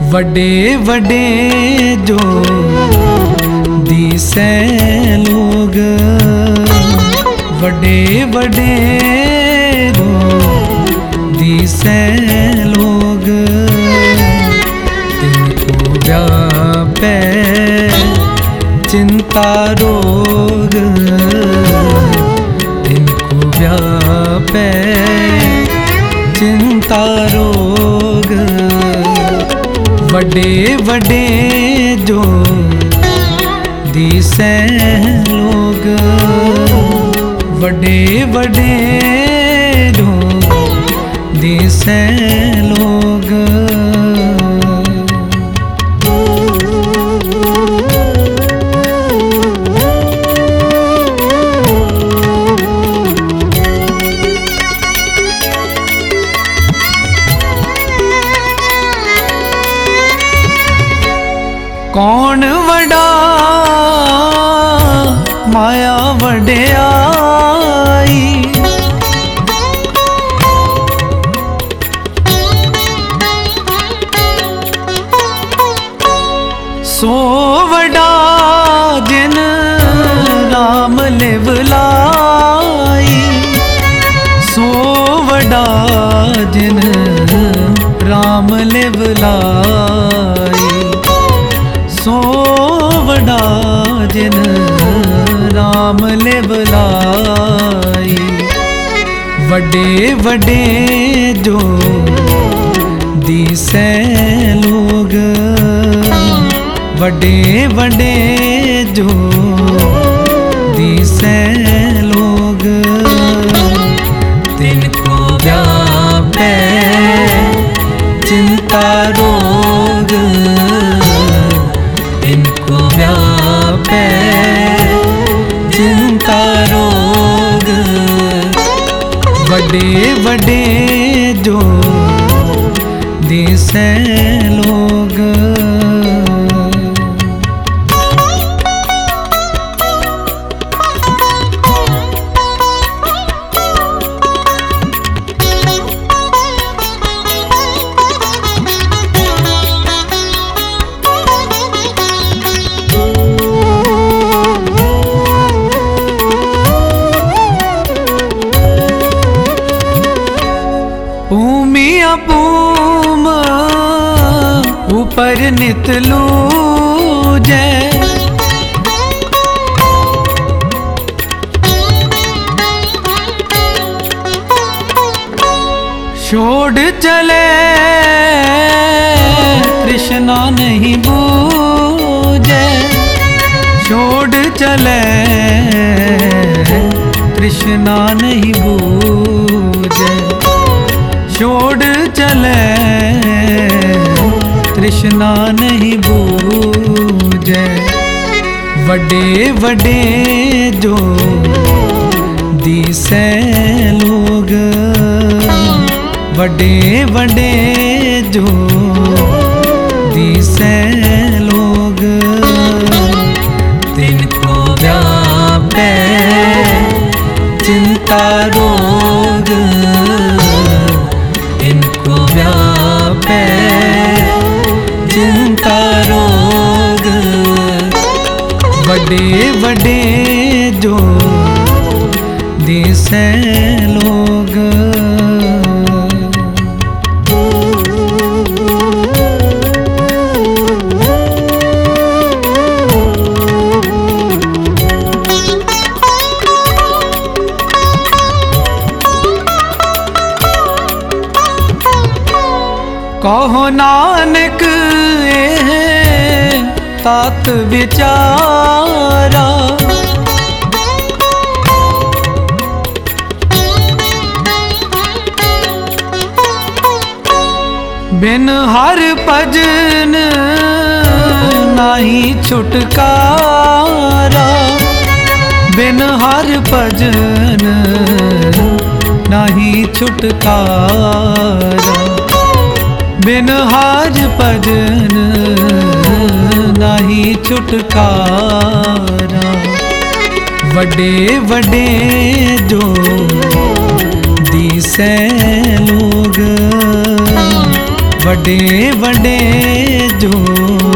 वडे वडे जो दिसे लोग, वडे वडे जो दिसे लोग, तिनको व्यापे चिंता रोग, तिनको व्यापे चिंता रोग। वडे वडे जो दिसे लोग, वडे वडे जो दिसे लोग। कौन वड़ा माया वड्याई, सो वड़ा जिन राम लिवलाई, सो वड़ा जिन राम लिवलाई, सो वड़ा जिन राम लिवलाई। वडे वडे जो दिसे लोग, वडे वडे जो दिसे लोग, तिनको व्यापे चिंता रोग, तिनको व्यापे चिंता रोग। वडे वडे जो दिसे लोग। पूम ऊपर नित लूजे, छोड़ चले कृष्णा नहीं बूझे, छोड़ चले कृष्णा नहीं बूझे, छोड़ चले तृष्णा नहीं बूझे। वडे वडे जो दिसे लोग, वडे वडे जो दिसे लोग, तिनको व्यापे चिंता रोग, इनको व्यापे चिंता रोग। वडे वडे जो दिसे लोग। कहो नानक तात विचारा, बिन हर भजन नाही छुटकारा, बिन हर भजन नाही छुटकारा, बिन हर भजन नाही छुटकारा। वडे वडे जो दिसे लोग, वडे वडे जो